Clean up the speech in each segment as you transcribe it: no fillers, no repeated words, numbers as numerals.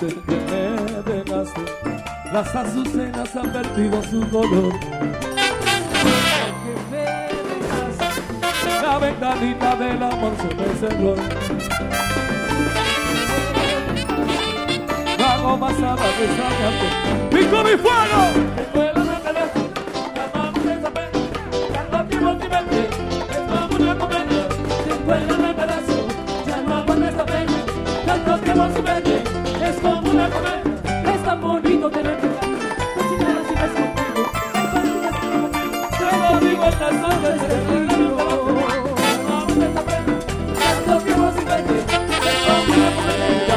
triste que me dejaste, las azucenas han perdido su color. Que me dejaste, la ventanita del amor se me cerró. No hago más nada que extrañarte. ¡Pico mi fuego! Es como una comedia, es tan bonito tenerte casi nada si ves contigo. Te lo digo en las noches de río. Vamos a esta pena, tanto tiempo sin verte, es como una comedia.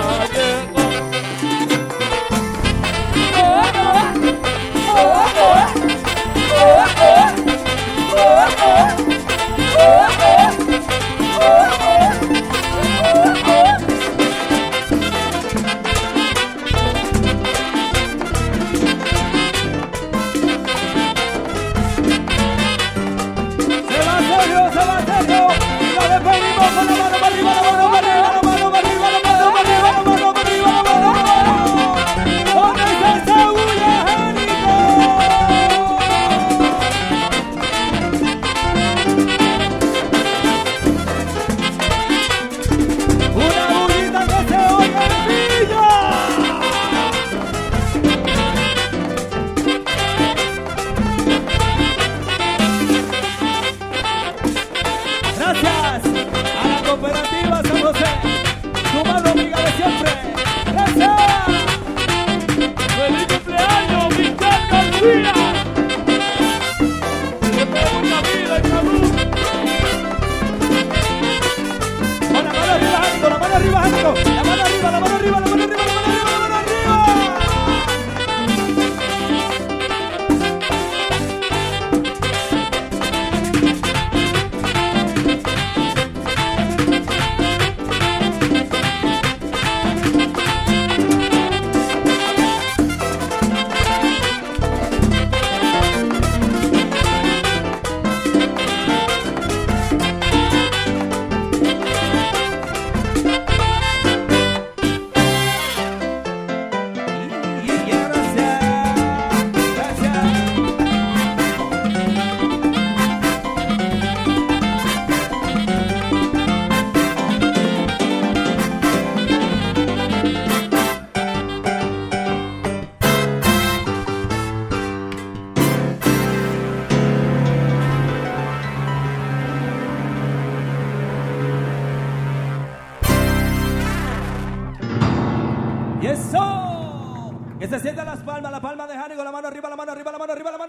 Y eso, que se sientan las palmas, la palma de Jani con la mano arriba, la mano arriba, la mano arriba, la mano